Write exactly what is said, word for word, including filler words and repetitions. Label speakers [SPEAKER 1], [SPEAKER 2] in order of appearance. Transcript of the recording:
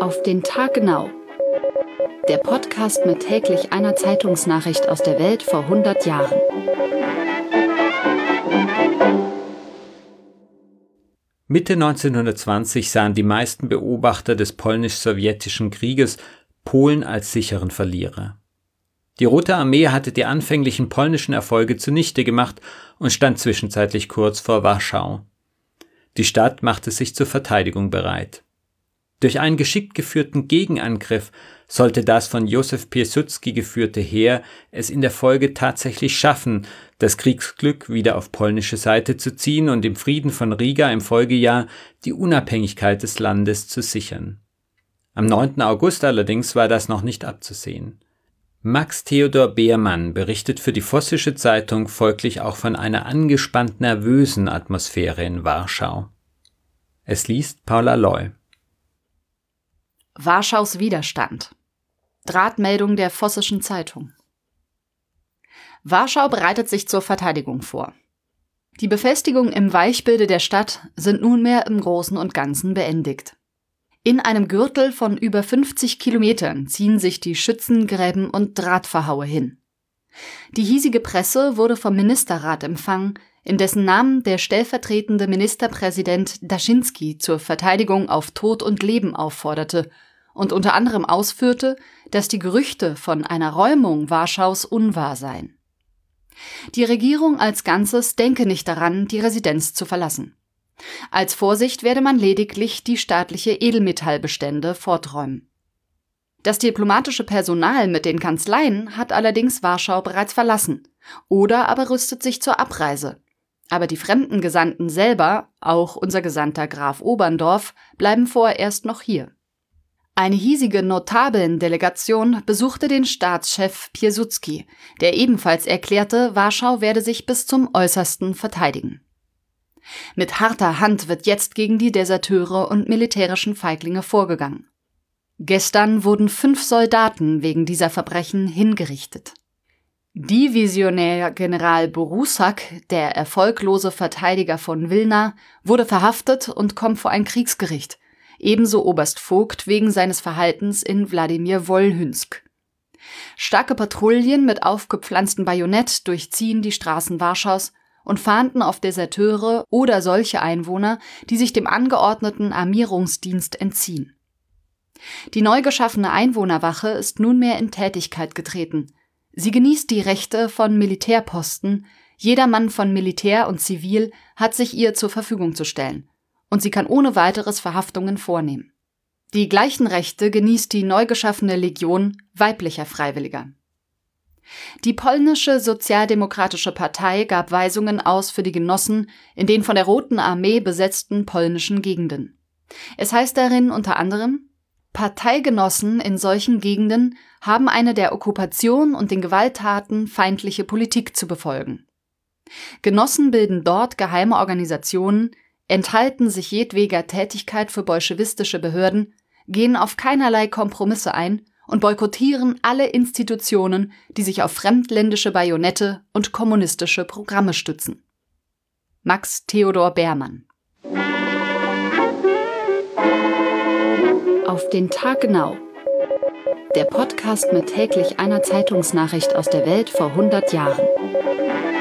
[SPEAKER 1] Auf den Tag genau. Der Podcast mit täglich einer Zeitungsnachricht aus der Welt vor hundert Jahren.
[SPEAKER 2] Mitte neunzehnhundertzwanzig sahen die meisten Beobachter des polnisch-sowjetischen Krieges Polen als sicheren Verlierer. Die Rote Armee hatte die anfänglichen polnischen Erfolge zunichte gemacht und stand zwischenzeitlich kurz vor Warschau. Die Stadt machte sich zur Verteidigung bereit. Durch einen geschickt geführten Gegenangriff sollte das von Józef Piłsudski geführte Heer es in der Folge tatsächlich schaffen, das Kriegsglück wieder auf polnische Seite zu ziehen und im Frieden von Riga im Folgejahr die Unabhängigkeit des Landes zu sichern. Am neunten August allerdings war das noch nicht abzusehen. Max Theodor Beermann berichtet für die Vossische Zeitung folglich auch von einer angespannt nervösen Atmosphäre in Warschau. Es liest Paula Loy.
[SPEAKER 1] Warschaus Widerstand. Drahtmeldung der Vossischen Zeitung. Warschau bereitet sich zur Verteidigung vor. Die Befestigungen im Weichbilde der Stadt sind nunmehr im Großen und Ganzen beendigt. In einem Gürtel von über fünfzig Kilometern ziehen sich die Schützengräben und Drahtverhaue hin. Die hiesige Presse wurde vom Ministerrat empfangen, in dessen Namen der stellvertretende Ministerpräsident Daszynski zur Verteidigung auf Tod und Leben aufforderte und unter anderem ausführte, dass die Gerüchte von einer Räumung Warschaus unwahr seien. Die Regierung als Ganzes denke nicht daran, die Residenz zu verlassen. Als Vorsicht werde man lediglich die staatliche Edelmetallbestände forträumen. Das diplomatische Personal mit den Kanzleien hat allerdings Warschau bereits verlassen oder aber rüstet sich zur Abreise. Aber die fremden Gesandten selber, auch unser Gesandter Graf Oberndorf, bleiben vorerst noch hier. Eine hiesige Notabeln-Delegation besuchte den Staatschef Piłsudski, der ebenfalls erklärte, Warschau werde sich bis zum Äußersten verteidigen. Mit harter Hand wird jetzt gegen die Deserteure und militärischen Feiglinge vorgegangen. Gestern wurden fünf Soldaten wegen dieser Verbrechen hingerichtet. Divisionär General Borusak, der erfolglose Verteidiger von Wilna, wurde verhaftet und kommt vor ein Kriegsgericht, ebenso Oberst Vogt wegen seines Verhaltens in Wladimir Wolhynsk. Starke Patrouillen mit aufgepflanztem Bajonett durchziehen die Straßen Warschaus und fahnden auf Deserteure oder solche Einwohner, die sich dem angeordneten Armierungsdienst entziehen. Die neu geschaffene Einwohnerwache ist nunmehr in Tätigkeit getreten. Sie genießt die Rechte von Militärposten, jedermann von Militär und Zivil hat sich ihr zur Verfügung zu stellen, und sie kann ohne weiteres Verhaftungen vornehmen. Die gleichen Rechte genießt die neu geschaffene Legion weiblicher Freiwilliger. Die polnische Sozialdemokratische Partei gab Weisungen aus für die Genossen in den von der Roten Armee besetzten polnischen Gegenden. Es heißt darin unter anderem: Parteigenossen in solchen Gegenden haben eine der Okkupation und den Gewalttaten feindliche Politik zu befolgen. Genossen bilden dort geheime Organisationen, enthalten sich jedweder Tätigkeit für bolschewistische Behörden, gehen auf keinerlei Kompromisse ein und boykottieren alle Institutionen, die sich auf fremdländische Bajonette und kommunistische Programme stützen. Max Theodor Beermann. Auf den Tag genau. Der Podcast mit täglich einer Zeitungsnachricht aus der Welt vor hundert Jahren.